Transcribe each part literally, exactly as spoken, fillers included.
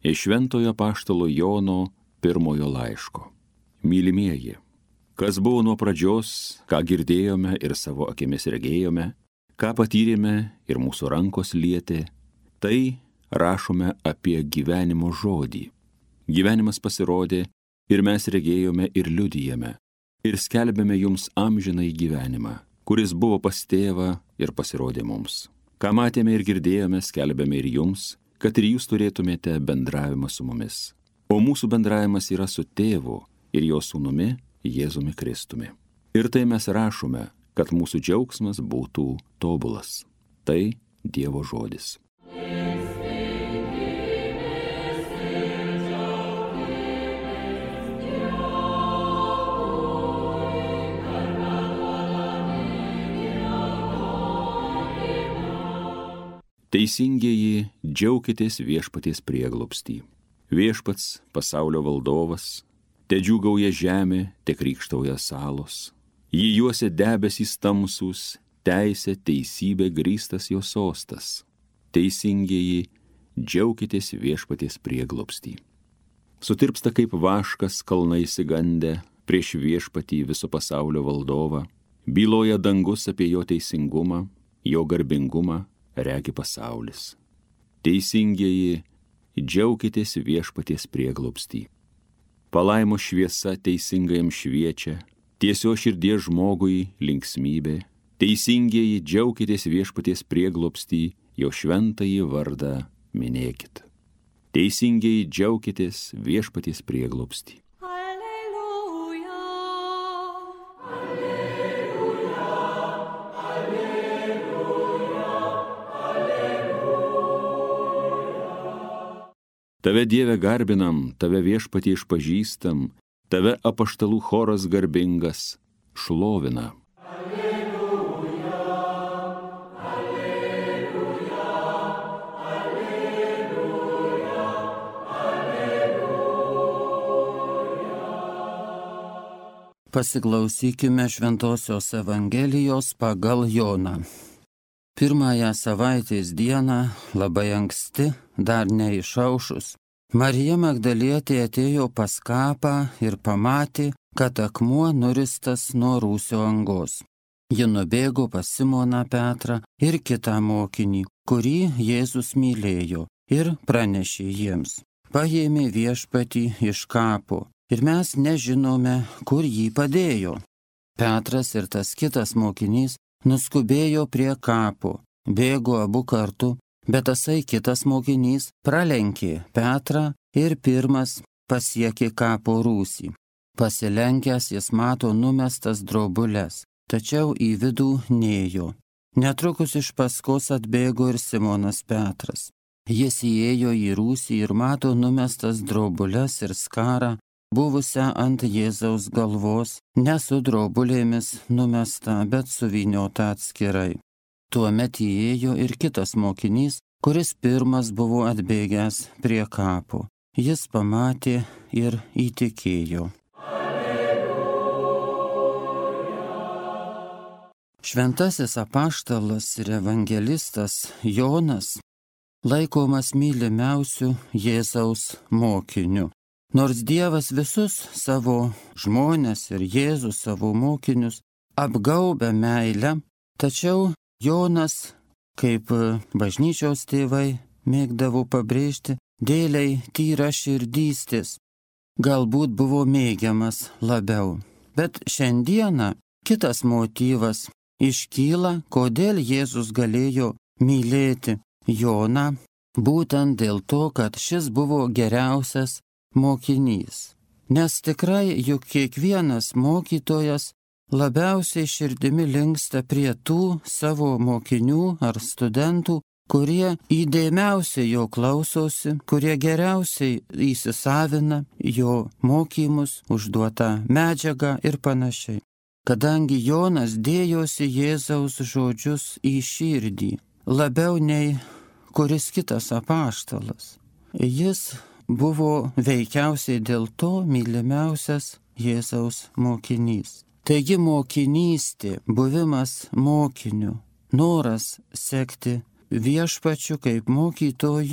Iš Šventojo apaštalo Jono pirmojo laiško. Mylimieji, kas buvo nuo pradžios, ką girdėjome ir savo akimis regėjome, ką patyrėme ir mūsų rankos lietė, tai rašome apie gyvenimo žodį. Gyvenimas pasirodė ir mes regėjome ir liudijame ir skelbėme jums amžinąjį gyvenimą, kuris buvo pas tėvą ir pasirodė mums. Ką matėme ir girdėjome, skelbėme ir jums, kad ir jūs turėtumėte bendravimą su mumis. O mūsų bendravimas yra su tėvu ir jo sūnumi Jėzumi Kristumi. Ir tai mes rašome, kad mūsų džiaugsmas būtų tobulas. Tai Dievo žodis. Teisingieji, džiaukitės viešpaties prieglobstį. Viešpats, pasaulio valdovas, te džiūgauja žemė, te krykštauja salos. Jį juosia debesys tamsūs, teisė, teisybė grįstas jo sostas. Teisingieji, džiaukitės viešpaties prieglobstį. Sutirpsta kaip vaškas kalnai išsigandę prieš viešpatį viso pasaulio valdovą. Byloja dangus apie jo teisingumą, jo garbingumą regi pasaulis. Teisingieji, džiaukitės viešpaties prieglobstį. Palaimo šviesa teisingajam šviečia, tiesio širdies žmogui linksmybė. Teisingieji, džiaukitės viešpaties prieglobstį, jo šventąjį vardą minėkit. Teisingieji, džiaukitės viešpaties prieglobstį. Tave Dieve garbinam, tave viešpatie išpažįstam, tave apaštalų choras garbingas šlovina. Alleluja, alleluja, alleluja, alleluja. Pasiklausykime Šventosios Evangelijos pagal Joną. Pirmąją savaitės dieną, labai anksti, dar neišaušus, Marija Magdalietė atėjo pas kapą ir pamatė, kad akmuo nuristas nuo rūsio angos. Ji nubėgo pas Simoną Petrą ir kitą mokinį, kurį Jėzus mylėjo, ir pranešė jiems: paėmė viešpatį iš kapo, ir mes nežinome, kur jį padėjo. Petras ir tas kitas mokinys nuskubėjo prie kapo, bėgo abu kartu, bet tasai kitas mokinys pralenkė Petrą ir pirmas pasiekė kapo rūsį. Pasilenkęs jis mato numestas drobules, tačiau į vidų nėjo. Netrukus iš paskos atbėgo ir Simonas Petras. Jis įėjo į rūsį ir mato numestas drobules ir skarą, buvusią ant Jėzaus galvos, ne su drobulėmis numesta, bet suvyniota atskirai. Tuomet įėjo ir kitas mokinys, kuris pirmas buvo atbėgęs prie kapo. Jis pamatė ir įtikėjo. Šventasis apaštalas ir evangelistas Jonas laikomas mylimiausiu Jėzaus mokiniu. Nors Dievas visus savo žmones ir Jėzus savo mokinius apgaubia meilę, tačiau Jonas, kaip bažnyčios tėvai mėgdavo pabrėžti, dėliai tyra širdystės, galbūt buvo mėgiamas labiau. Bet šiandieną kitas motyvas iškyla, kodėl Jėzus galėjo mylėti Joną, būtent dėl to, kad šis buvo geriausias mokinys. Nes tikrai juk kiekvienas mokytojas labiausiai širdimi linksta prie tų savo mokinių ar studentų, kurie įdėmiausiai jo klausosi, kurie geriausiai įsisavina jo mokymus, užduotą medžiagą ir panašiai. Kadangi Jonas dėjosi Jėzaus žodžius į širdį, labiau nei kuris kitas apaštalas, jis buvo veikiausiai dėl to mylimiausias Jėzaus mokinys. Taigi mokinystė, buvimas mokiniu, noras sekti viešpačiu kaip mokytoju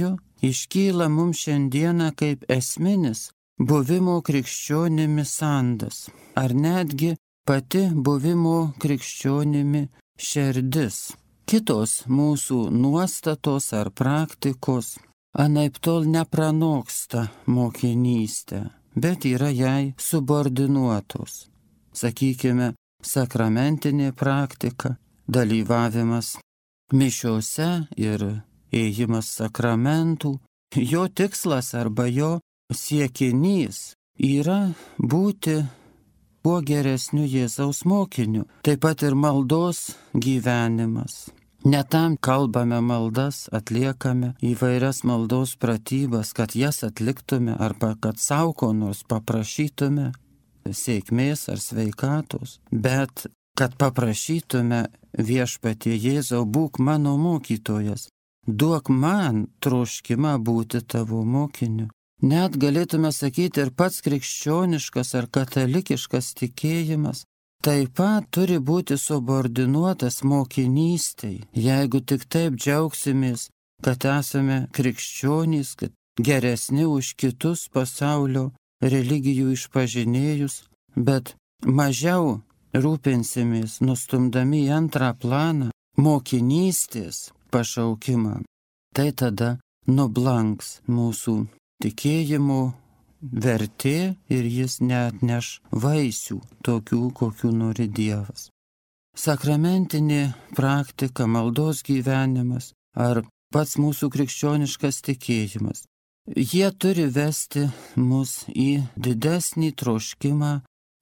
iškyla mums šiandieną kaip esminis buvimo krikščionimi sandas, ar netgi pati buvimo krikščionimi šerdis. Kitos mūsų nuostatos ar praktikos anaiptol nepranoksta mokinystę, bet yra jai subordinuotos. Sakykime, sakramentinė praktika, dalyvavimas mišiose ir ėjimas sakramentų, jo tikslas arba jo siekinys yra būti kuo geresniu Jėzaus mokiniu, taip pat ir maldos gyvenimas. Ne tam kalbame maldas, atliekame įvairias maldos pratybas, kad jas atliktume arba kad savo ko nors paprašytume, sėkmės ar sveikatos, bet kad paprašytume Viešpatie Jėzau, būk mano mokytojas, duok man troškimą būti tavo mokiniu. Net galėtume sakyti ir pats krikščioniškas ar katalikiškas tikėjimas taip pat turi būti subordinuotas mokinystei, jeigu tik taip džiaugsimės, kad esame krikščionys, kad geresni už kitus pasaulio religijų išpažinėjus, bet mažiau rūpinsimės, nustumdami į antrą planą mokinystės pašaukimą, tai tada nublanks mūsų tikėjimo vertė ir jis neatneš vaisių tokių, kokių nori Dievas. Sakramentinė praktika, maldos gyvenimas ar pats mūsų krikščioniškas tikėjimas, jie turi vesti mus į didesnį troškimą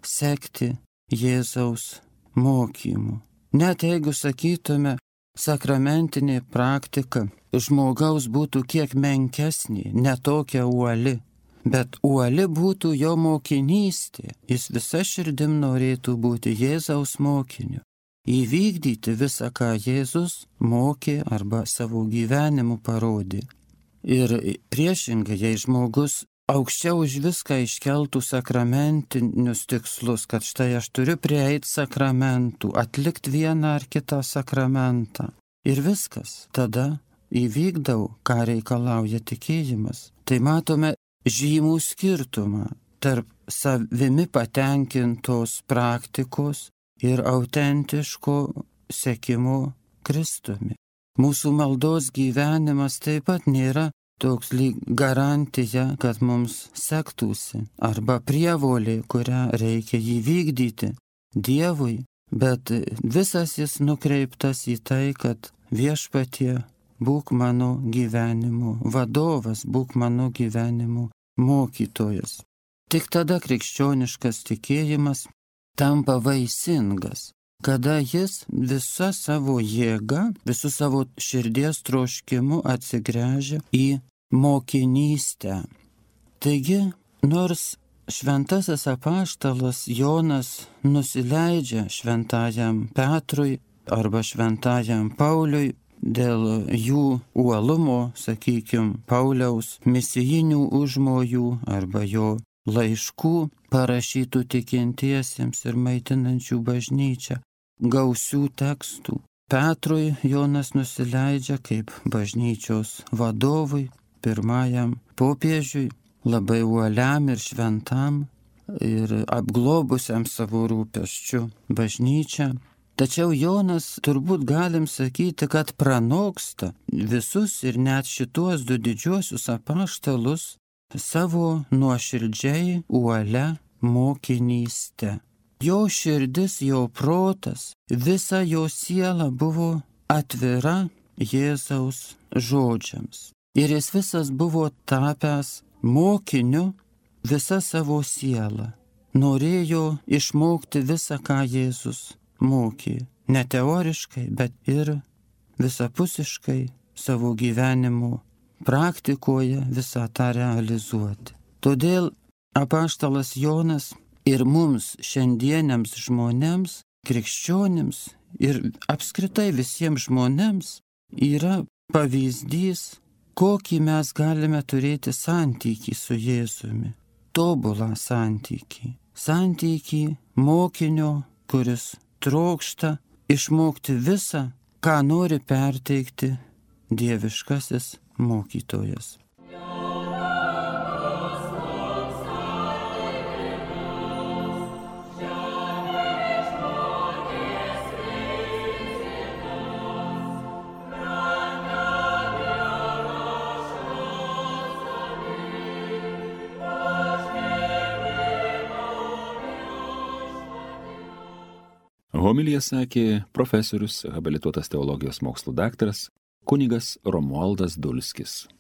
sekti Jėzaus mokymu. Net jeigu sakytume, sakramentinė praktika žmogaus būtų kiek menkesnė, netokia uoli, bet uoli būtų jo mokinystė, jis visa širdim norėtų būti Jėzaus mokiniu, įvykdyti visą, ką Jėzus mokė arba savo gyvenimu parodė. Ir priešingai, jei žmogus aukščiau už viską iškeltų sakramentinius tikslus, kad štai aš turiu prieiti sakramentų, atlikti vieną ar kitą sakramentą. Ir viskas, tada įvykdau, ką reikalauja tikėjimas. Tai matome žymų skirtumą tarp savimi patenkintos praktikos ir autentiško sekimo Kristumi. Mūsų maldos gyvenimas taip pat nėra toks lyg garantija, kad mums sektųsi, arba prievolė, kurią reikia įvykdyti Dievui, bet visas jis nukreiptas į tai, kad Viešpatie, būk mano gyvenimo vadovas, būk mano gyvenimo mokytojas. Tik tada krikščioniškas tikėjimas tampa vaisingas, kada jis visą savo jėgą, visų savo širdies troškimu atsigręžia į mokinystę. Taigi, nors šventasis apaštalas Jonas nusileidžia šventajam Petrui arba šventajam Pauliui dėl jų uolumo, sakykime, Pauliaus misijinių užmojų arba jo laiškų parašytų tikintiesiems ir maitinančių bažnyčią, gausių tekstų. Petrui Jonas nusileidžia kaip bažnyčios vadovui, pirmajam popiežiui, labai uoliam ir šventam ir apglobusiam savo rūpesčiu bažnyčią. Tačiau Jonas turbūt galim sakyti, kad pranoksta visus ir net šituos du didžiuosius apaštalus savo nuoširdžiai uolia mokinyste. Jo širdis, jo protas, visa jo siela buvo atvira Jėzaus žodžiams. Ir jis visas buvo tapęs mokiniu visą savo sielą. Norėjo išmokti visą, ką Jėzus mokė. Ne teoriškai, bet ir visapusiškai savo gyvenimo praktikoje visą tą realizuoti. Todėl apaštalas Jonas ir mums šiandieniams žmonėms, krikščionims ir apskritai visiems žmonėms yra pavyzdys, kokį mes galime turėti santykį su Jėzumi. Tobulą santykį. Santykį mokinio, kuris trokšta išmokti visą, ką nori perteikti dieviškasis mokytojas. Homiliją sakė profesorius, habilituotas teologijos mokslų daktaras, kunigas Romualdas Dulskis.